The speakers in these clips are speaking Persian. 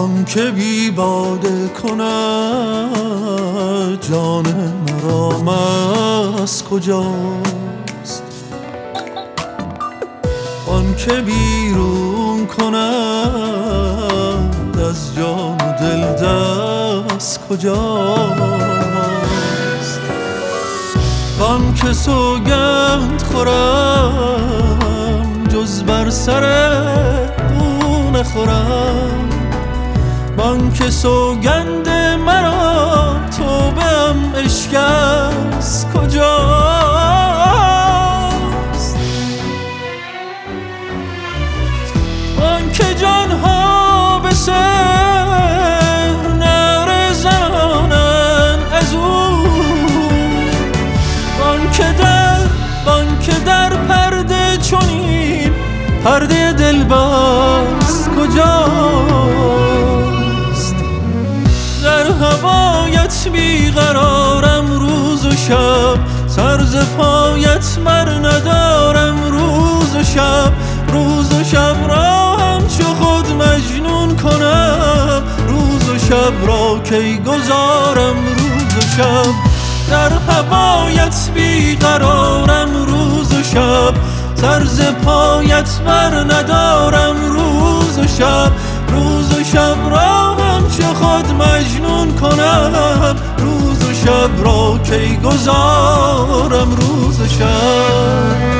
آن که بی باده کند جان مرا مست کجاست؟ آن که بیرون کند از جان و دل دست کجاست؟ آن که سوگند خورم جز بر سر او نخورم، آن که سوگند مرا توبه‌ام عشق است کجاست؟ آن که جانها به سحر نعره زنانند از او، آن که در پرده چنین پرده دل بست کجاست؟ در هوایت بیقرارم روز و شب، سر ز پایت بر ندارم روز و شب. روز و شب را همچو خود مجنون کنم، روز و شب را کی گذارم روز و شب. در هوایت بیقرارم روز و شب، سر ز پایت بر ندارم روز و شب. روز و شب را همچو خود مجنون کنم، روز و شب را کی گذارم روز و شب.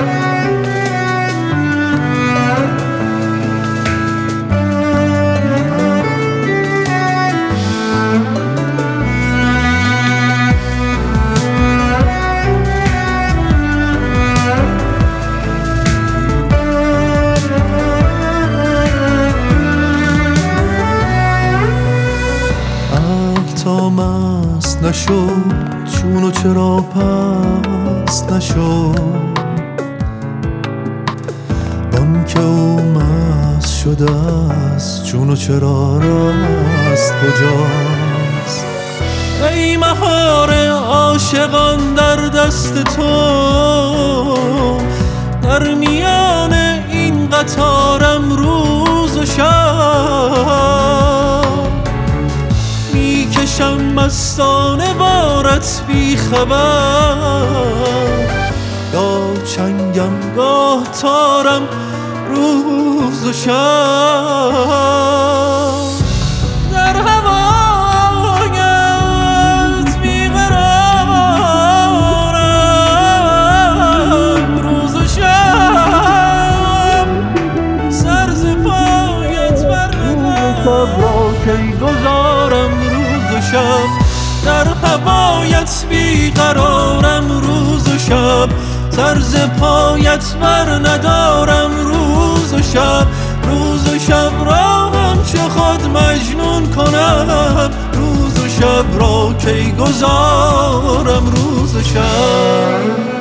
تا مست نشد چون و چرا پست نشد؟ آن که او مست شده است چون و چرا راست کجاست؟ ای مهار عاشقان در دست تو، در میان این قطارم روز و شب. میکشم مستانه بارت بی خبر، گاه چنگم گاه تارم روز و شب. در هوایت بیقرارم روز و شب، سر ز پایت بر ندارم کی گذارم روز و شب. در هوایت بیقرارم روز و شب، سر ز پایت بر ندارم روز و شب. روز و شب را همچو خود مجنون کنم، روز و شب را کی گذارم روز و شب.